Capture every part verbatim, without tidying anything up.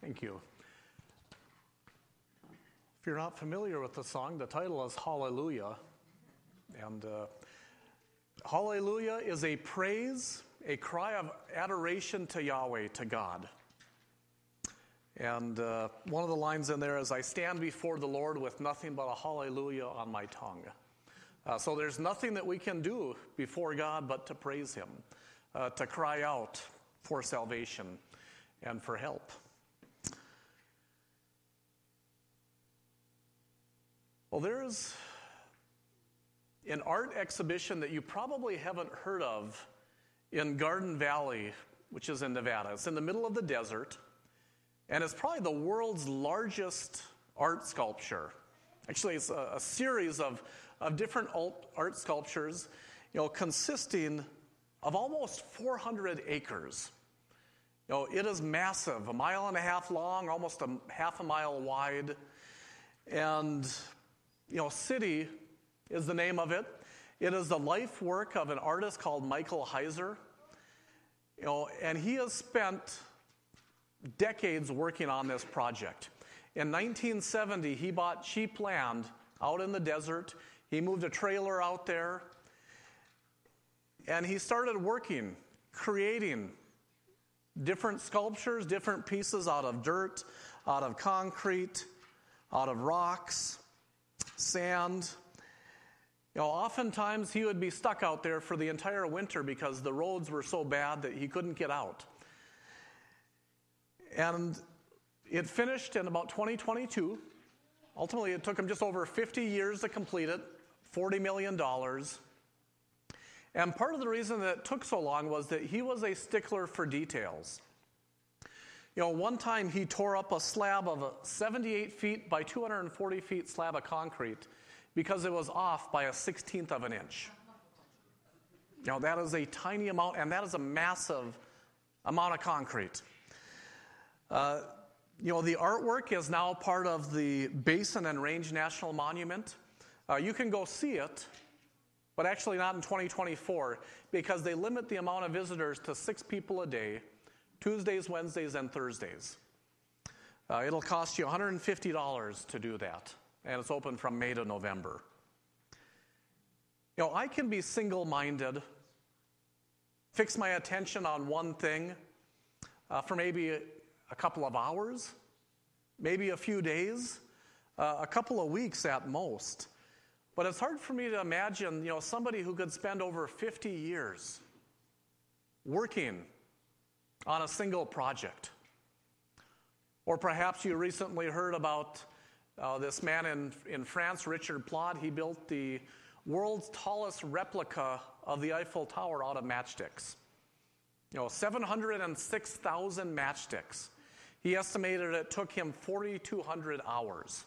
Thank you. If you're not familiar with the song, the title is Hallelujah. And uh, Hallelujah is a praise, a cry of adoration to Yahweh, to God. And uh, one of the lines in there is, I stand before the Lord with nothing but a hallelujah on my tongue. Uh, so there's nothing that we can do before God but to praise Him, uh, to cry out for salvation and for help. Well, there's an art exhibition that you probably haven't heard of in Garden Valley, which is in Nevada. It's in the middle of the desert, and it's probably the world's largest art sculpture. Actually, it's a, a series of, of different art sculptures, you know, consisting of almost four hundred acres. You know, it is massive, a mile and a half long, almost a half a mile wide, and you know, City is the name of it. It is the life work of an artist called Michael Heiser. You know, and he has spent decades working on this project. In nineteen seventy, he bought cheap land out in the desert. He moved a trailer out there, and he started working, creating different sculptures, different pieces out of dirt, out of concrete, out of rocks, sand. You know, oftentimes he would be stuck out there for the entire winter because the roads were so bad that he couldn't get out. And it finished in about twenty twenty-two. Ultimately, it took him just over fifty years to complete it, forty million dollars. And part of the reason that it took so long was that he was a stickler for details. You know, one time he tore up a slab of a seventy-eight feet by two hundred forty feet slab of concrete because it was off by a sixteenth of an inch. You know, that is a tiny amount, and that is a massive amount of concrete. Uh, you know, the artwork is now part of the Basin and Range National Monument. Uh, you can go see it, but actually not in twenty twenty-four because they limit the amount of visitors to six people a day, Tuesdays, Wednesdays, and Thursdays. Uh, it'll cost you one hundred fifty dollars to do that, and it's open from May to November. You know, I can be single-minded, fix my attention on one thing uh, for maybe a, a couple of hours, maybe a few days, uh, a couple of weeks at most. But it's hard for me to imagine, you know, somebody who could spend over fifty years working on a single project. Or perhaps you recently heard about uh, this man in, in France, Richard Plot. He built the world's tallest replica of the Eiffel Tower out of matchsticks. You know, seven hundred six thousand matchsticks. He estimated it took him four thousand two hundred hours.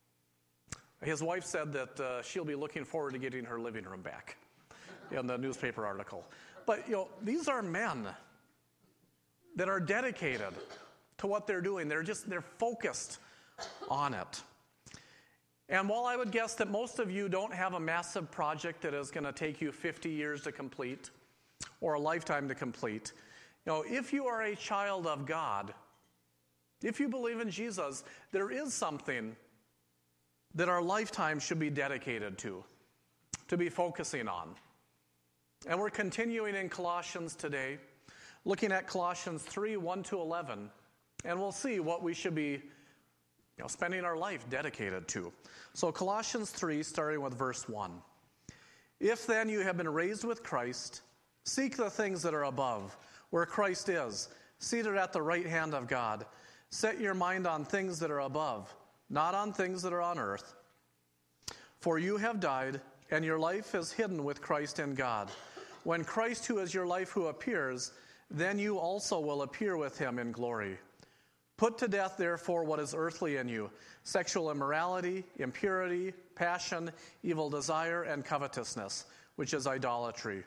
His wife said that uh, she'll be looking forward to getting her living room back in the newspaper article. But, you know, these are men that are dedicated to what they're doing. They're just, they're focused on it. And while I would guess that most of you don't have a massive project that is going to take you fifty years to complete or a lifetime to complete, you know, if you are a child of God, if you believe in Jesus, there is something that our lifetime should be dedicated to, to be focusing on. And we're continuing in Colossians today, looking at Colossians three, one to eleven, and we'll see what we should be, you know, spending our life dedicated to. So Colossians three, starting with verse one. If then you have been raised with Christ, seek the things that are above, where Christ is, seated at the right hand of God. Set your mind on things that are above, not on things that are on earth. For you have died, and your life is hidden with Christ in God. When Christ, who is your life, who appears, then you also will appear with him in glory. Put to death, therefore, what is earthly in you: sexual immorality, impurity, passion, evil desire, and covetousness, which is idolatry.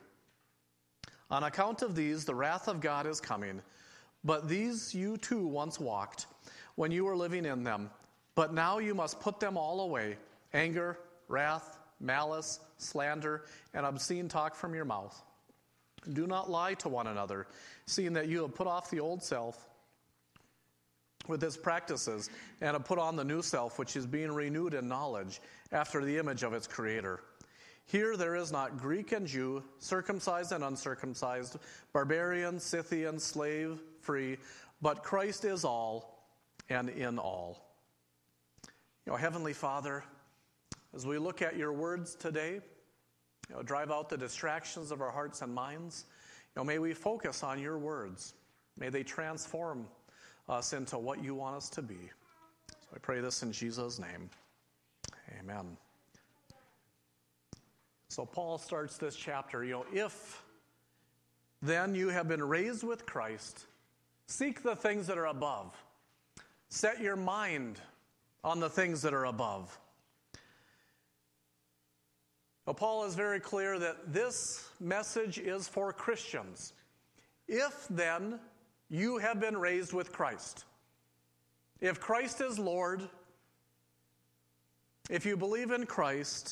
On account of these, the wrath of God is coming. But these you too once walked, when you were living in them. But now you must put them all away: anger, wrath, malice, slander, and obscene talk from your mouth. Do not lie to one another, seeing that you have put off the old self with its practices, and to put on the new self, which is being renewed in knowledge after the image of its Creator. Here there is not Greek and Jew, circumcised and uncircumcised, barbarian, Scythian, slave, free, but Christ is all and in all. You know, Heavenly Father, as we look at your words today, you know, drive out the distractions of our hearts and minds. You know, may we focus on your words. May they transform us into what you want us to be. So I pray this in Jesus' name. Amen. So Paul starts this chapter, you know, if then you have been raised with Christ, seek the things that are above. Set your mind on the things that are above. Now, Paul is very clear that this message is for Christians. If then you have been raised with Christ. If Christ is Lord, if you believe in Christ,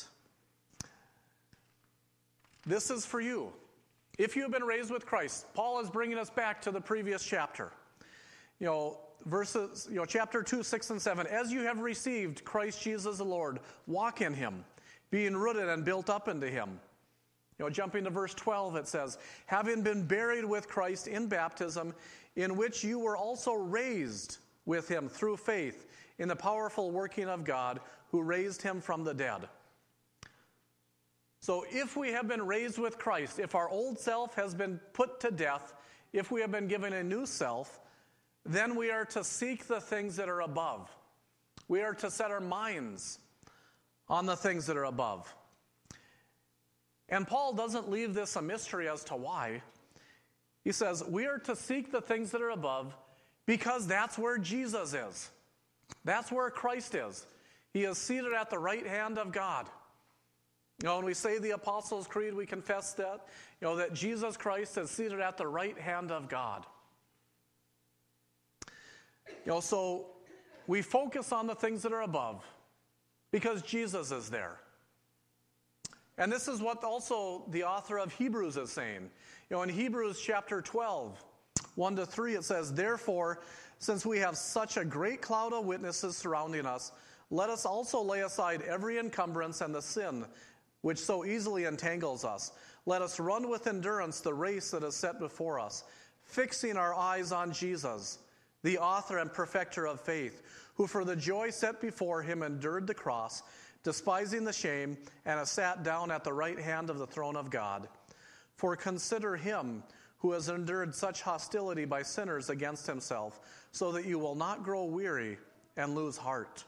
this is for you. If you have been raised with Christ, Paul is bringing us back to the previous chapter. You know, verses, you know, chapter two, six, and seven. As you have received Christ Jesus the Lord, walk in him, being rooted and built up into him. You know, jumping to verse twelve, it says, having been buried with Christ in baptism, in which you were also raised with him through faith in the powerful working of God who raised him from the dead. So if we have been raised with Christ, if our old self has been put to death, if we have been given a new self, then we are to seek the things that are above. We are to set our minds on the things that are above. And Paul doesn't leave this a mystery as to why. He says, we are to seek the things that are above because that's where Jesus is. That's where Christ is. He is seated at the right hand of God. You know, when we say the Apostles' Creed, we confess that, you know, that Jesus Christ is seated at the right hand of God. You know, so we focus on the things that are above because Jesus is there. And this is what also the author of Hebrews is saying. You know, in Hebrews chapter twelve, one to three, it says, therefore, since we have such a great cloud of witnesses surrounding us, let us also lay aside every encumbrance and the sin which so easily entangles us. Let us run with endurance the race that is set before us, fixing our eyes on Jesus, the author and perfecter of faith, who for the joy set before him endured the cross, despising the shame, and has sat down at the right hand of the throne of God. For consider him who has endured such hostility by sinners against himself, so that you will not grow weary and lose heart.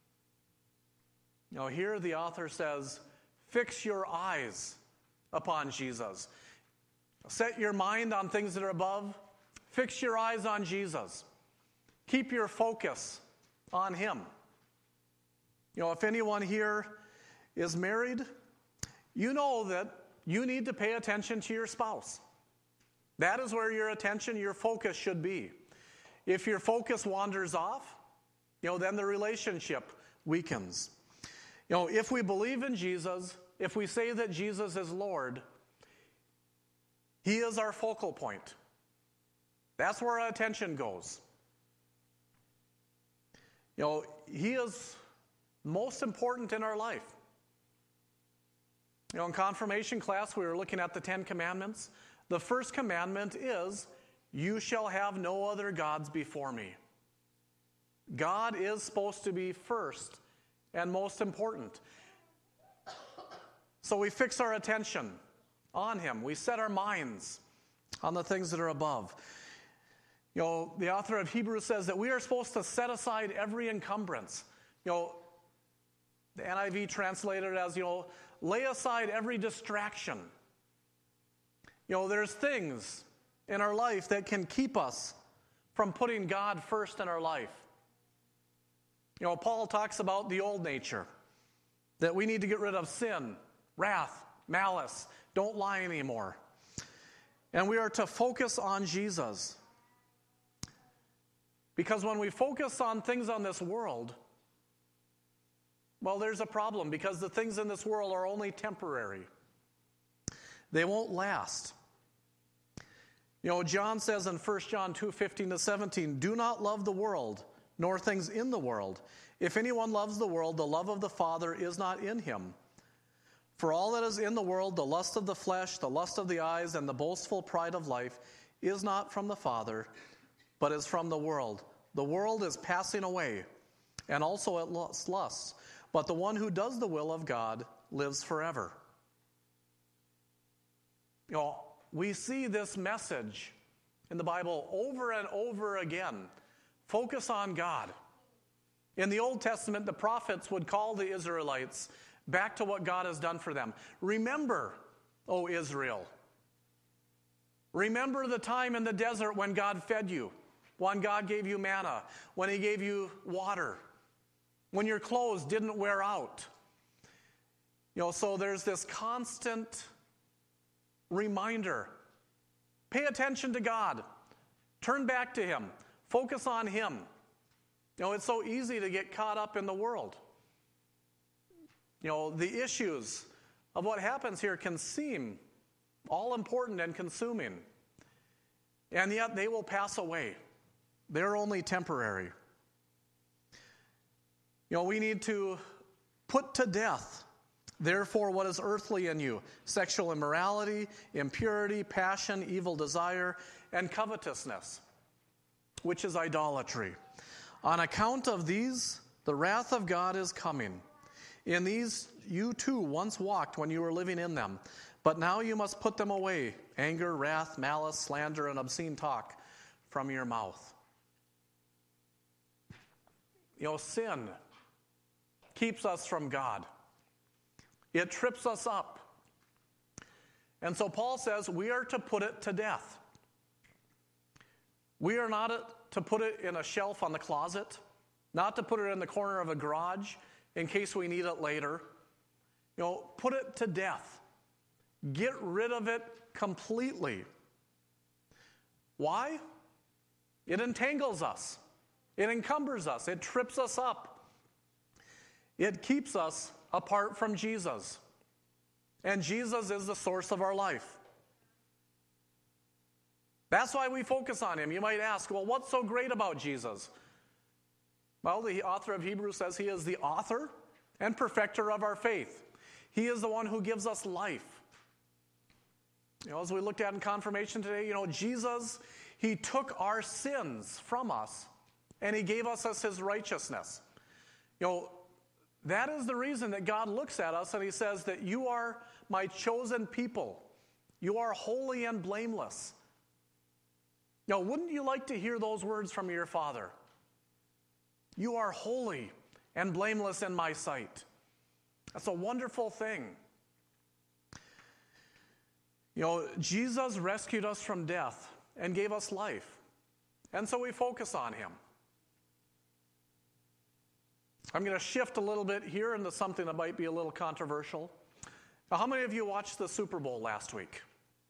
Now here the author says, fix your eyes upon Jesus. Set your mind on things that are above. Fix your eyes on Jesus. Keep your focus on him. You know, if anyone here is married, you know that you need to pay attention to your spouse. That is where your attention, your focus should be. If your focus wanders off, you know, then the relationship weakens. You know, if we believe in Jesus, if we say that Jesus is Lord, he is our focal point. That's where our attention goes. You know, he is most important in our life. You know, in confirmation class, we were looking at the Ten Commandments. The first commandment is, you shall have no other gods before me. God is supposed to be first and most important. So we fix our attention on him. We set our minds on the things that are above. You know, the author of Hebrews says that we are supposed to set aside every encumbrance. You know, the N I V translated it as, you know, lay aside every distraction. You know, there's things in our life that can keep us from putting God first in our life. You know, Paul talks about the old nature, that we need to get rid of sin, wrath, malice, don't lie anymore. And we are to focus on Jesus. Because when we focus on things on this world, well, there's a problem, because the things in this world are only temporary. They won't last. You know, John says in First John two, fifteen to seventeen, do not love the world, nor things in the world. If anyone loves the world, the love of the Father is not in him. For all that is in the world, the lust of the flesh, the lust of the eyes, and the boastful pride of life, is not from the Father, but is from the world. The world is passing away, and also its lusts, but the one who does the will of God lives forever. You know, we see this message in the Bible over and over again. Focus on God. In the Old Testament, the prophets would call the Israelites back to what God has done for them. Remember, O Israel. Remember the time in the desert when God fed you, when God gave you manna, when he gave you water, when your clothes didn't wear out. You know, so there's this constant reminder. Pay attention to God. Turn back to him. Focus on him. You know, it's so easy to get caught up in the world. You know, the issues of what happens here can seem all important and consuming. And yet they will pass away. They're only temporary. You know, we need to put to death, therefore, what is earthly in you: sexual immorality, impurity, passion, evil desire, and covetousness, which is idolatry. On account of these, the wrath of God is coming. In these you too once walked when you were living in them, but now you must put them away: anger, wrath, malice, slander, and obscene talk from your mouth. You know, sin keeps us from God. It trips us up. And so Paul says we are to put it to death. We are not to put it in a shelf on the closet, not to put it in the corner of a garage in case we need it later. You know, put it to death. Get rid of it completely. Why? It entangles us. It encumbers us. It trips us up. It keeps us apart from Jesus. And Jesus is the source of our life. That's why we focus on him. You might ask, well, what's so great about Jesus? Well, the author of Hebrews says he is the author and perfecter of our faith. He is the one who gives us life. You know, as we looked at in confirmation today, you know, Jesus, he took our sins from us and he gave us as his righteousness. You know, that is the reason that God looks at us and he says that you are my chosen people. You are holy and blameless. Now, wouldn't you like to hear those words from your Father? You are holy and blameless in my sight. That's a wonderful thing. You know, Jesus rescued us from death and gave us life. And so we focus on him. I'm going to shift a little bit here into something that might be a little controversial. Now, how many of you watched the Super Bowl last week?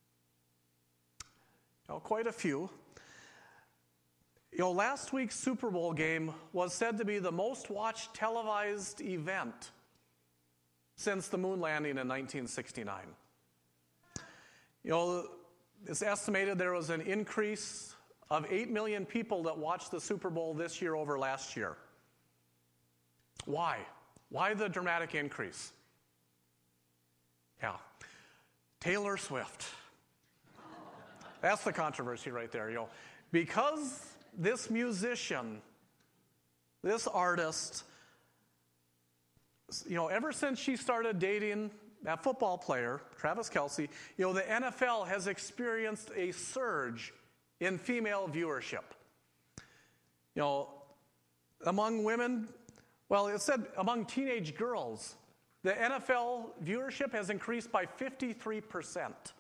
You know, quite a few. You know, last week's Super Bowl game was said to be the most watched televised event since the moon landing in nineteen sixty-nine. You know, it's estimated there was an increase of eight million people that watched the Super Bowl this year over last year. Why? Why the dramatic increase? Yeah. Taylor Swift. That's the controversy right there. You know, because this musician, this artist, you know, ever since she started dating that football player, Travis Kelce, you know, the N F L has experienced a surge in female viewership. You know, among women, well, it said among teenage girls, the N F L viewership has increased by fifty-three percent.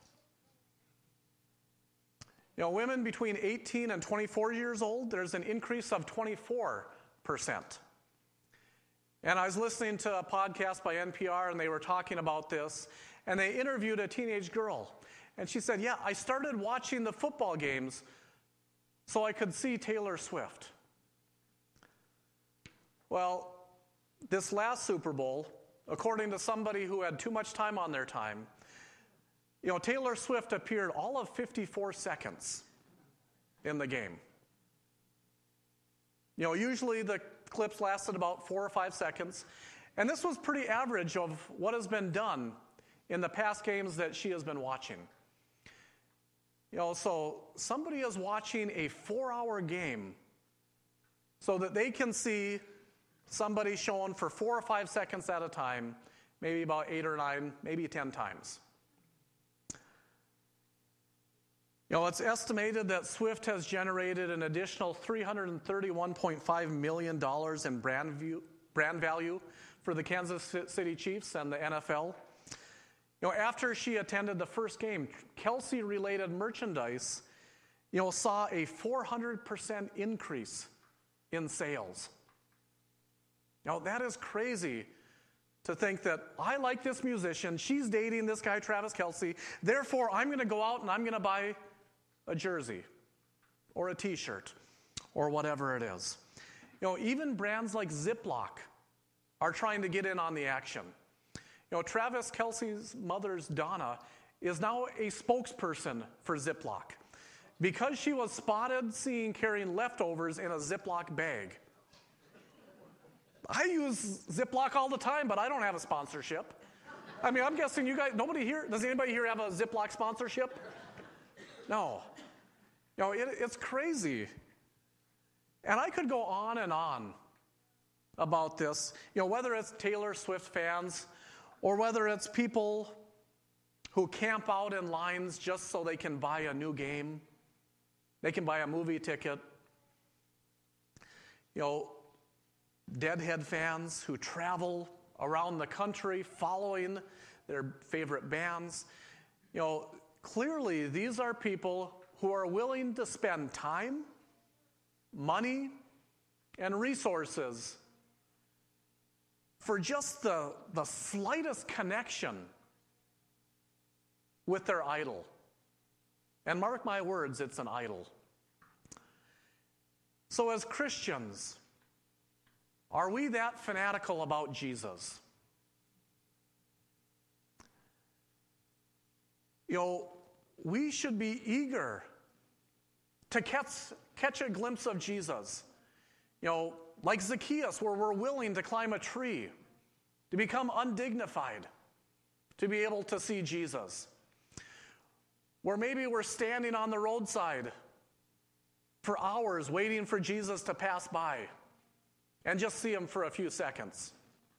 You know, women between eighteen and twenty-four years old, there's an increase of twenty-four percent. And I was listening to a podcast by N P R, and they were talking about this, and they interviewed a teenage girl. And she said, yeah, I started watching the football games so I could see Taylor Swift. Well, this last Super Bowl, according to somebody who had too much time on their time, you know, Taylor Swift appeared all of fifty-four seconds in the game. You know, usually the clips lasted about four or five seconds. And this was pretty average of what has been done in the past games that she has been watching. You know, so somebody is watching a four-hour game so that they can see somebody shown for four or five seconds at a time, maybe about eight or nine, maybe ten times. You know, it's estimated that Swift has generated an additional three hundred thirty-one point five million dollars in brand, view, brand value for the Kansas City Chiefs and the N F L. You know, after she attended the first game, Kelsey-related merchandise, you know, saw a four hundred percent increase in sales. Now, that is crazy to think that I like this musician, she's dating this guy, Travis Kelce, therefore I'm going to go out and I'm going to buy a jersey or a t-shirt or whatever it is. You know, even brands like Ziploc are trying to get in on the action. You know, Travis Kelce's mother's Donna is now a spokesperson for Ziploc because she was spotted seen carrying leftovers in a Ziploc bag. I use Ziploc all the time, but I don't have a sponsorship. I mean, I'm guessing you guys, nobody here, does anybody here have a Ziploc sponsorship? No. You know, it, it's crazy. And I could go on and on about this. You know, whether it's Taylor Swift fans or whether it's people who camp out in lines just so they can buy a new game, they can buy a movie ticket. You know, Deadhead fans who travel around the country following their favorite bands. You know, clearly these are people who are willing to spend time, money, and resources for just the, the slightest connection with their idol. And mark my words, it's an idol. So as Christians, are we that fanatical about Jesus? You know, we should be eager to catch, catch a glimpse of Jesus. You know, like Zacchaeus, where we're willing to climb a tree, to become undignified, to be able to see Jesus. Where maybe we're standing on the roadside for hours waiting for Jesus to pass by and just see him for a few seconds.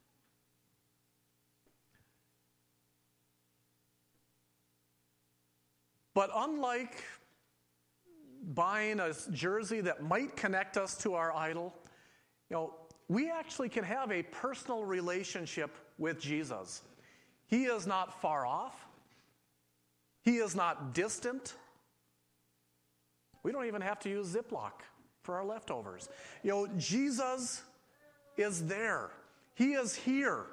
But unlike buying a jersey that might connect us to our idol, you know, we actually can have a personal relationship with Jesus. He is not far off. He is not distant. We don't even have to use Ziploc for our leftovers. You know, Jesus is there. He is here.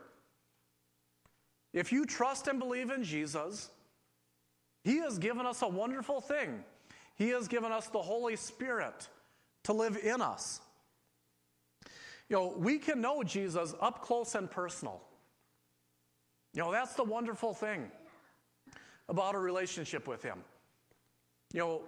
If you trust and believe in Jesus, he has given us a wonderful thing. He has given us the Holy Spirit to live in us. You know, we can know Jesus up close and personal. You know, that's the wonderful thing about a relationship with him. You know,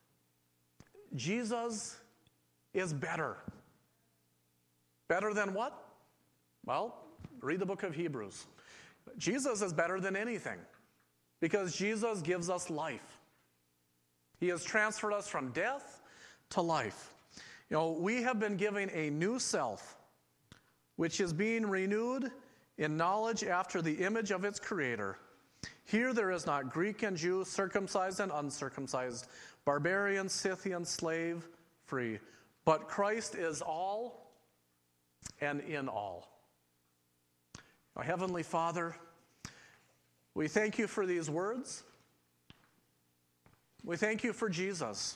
Jesus is better. Better than what? Well, read the book of Hebrews. Jesus is better than anything because Jesus gives us life. He has transferred us from death to life. You know, we have been given a new self, which is being renewed in knowledge after the image of its creator. Here there is not Greek and Jew, circumcised and uncircumcised, barbarian, Scythian, slave, free. But Christ is all and in all. Our Heavenly Father, we thank you for these words. We thank you for Jesus,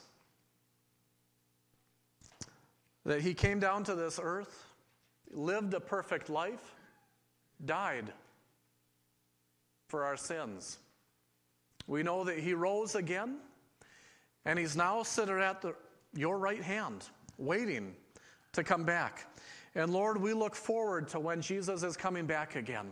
that he came down to this earth, lived a perfect life, died for our sins. We know that he rose again, and he's now sitting at the, your right hand, waiting to come back. And Lord, we look forward to when Jesus is coming back again.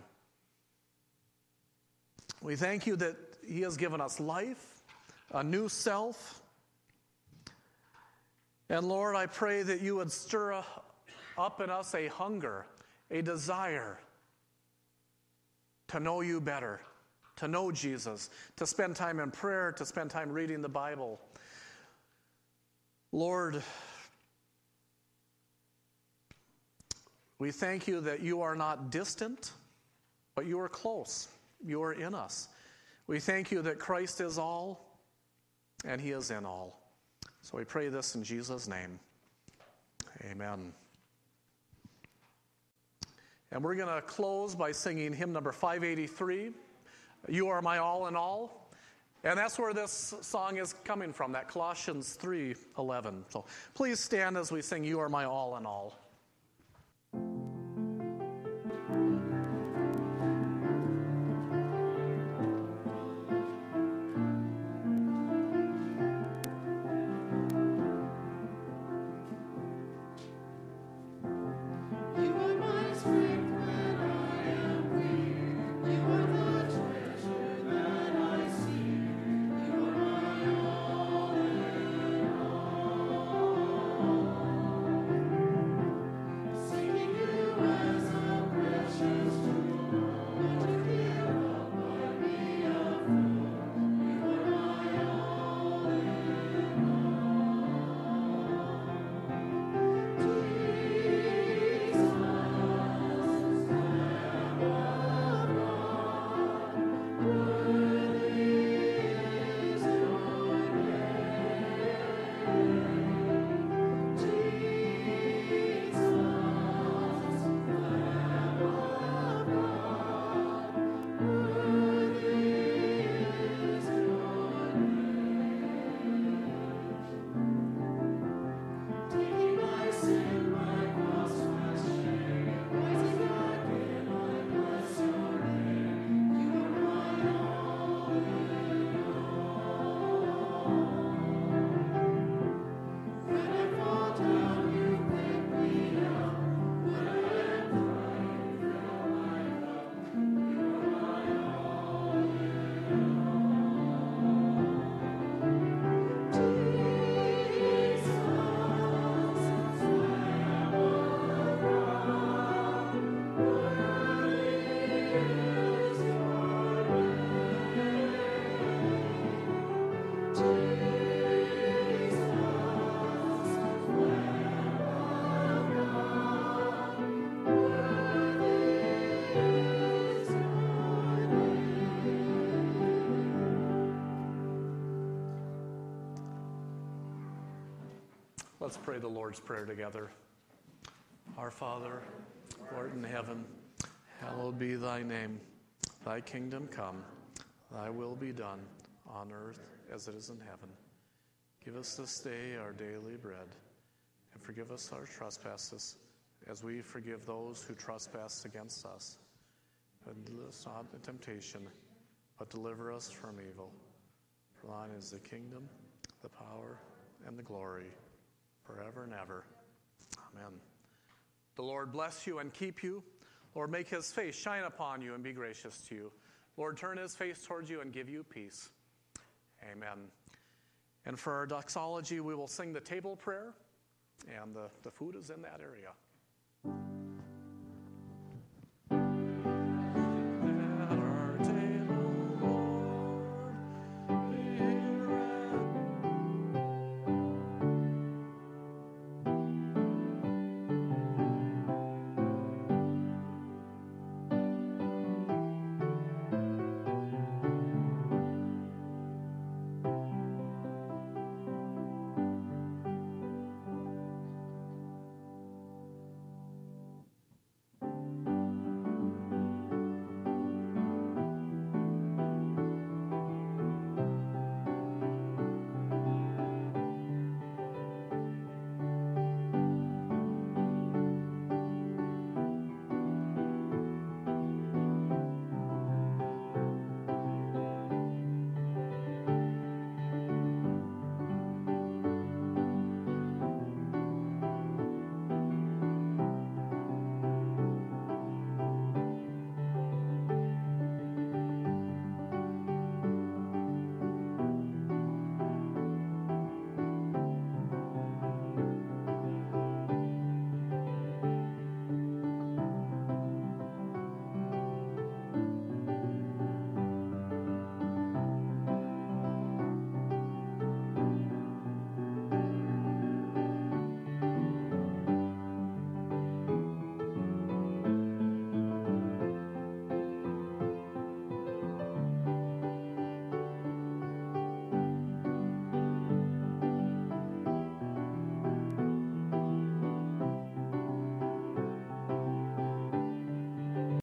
We thank you that he has given us life, a new self, And Lord, I pray that you would stir up in us a hunger, a desire to know you better, to know Jesus, to spend time in prayer, to spend time reading the Bible. Lord, we thank you that you are not distant, but you are close. You are in us. We thank you that Christ is all, and he is in all. So we pray this in Jesus' name. Amen. And we're going to close by singing hymn number five eighty-three, You Are My All in All. And that's where this song is coming from, that Colossians three eleven. So please stand as we sing You Are My All in All. Let's pray the Lord's Prayer together. Our Father, who art in heaven, hallowed be thy name. Thy kingdom come, thy will be done, on earth as it is in heaven. Give us this day our daily bread, and forgive us our trespasses, as we forgive those who trespass against us. And lead us not into temptation, but deliver us from evil. For thine is the kingdom, the power, and the glory, forever and ever. Amen. The Lord bless you and keep you. Lord, make his face shine upon you and be gracious to you. Lord, turn his face towards you and give you peace. Amen. And for our doxology, we will sing the table prayer, and the, the food is in that area.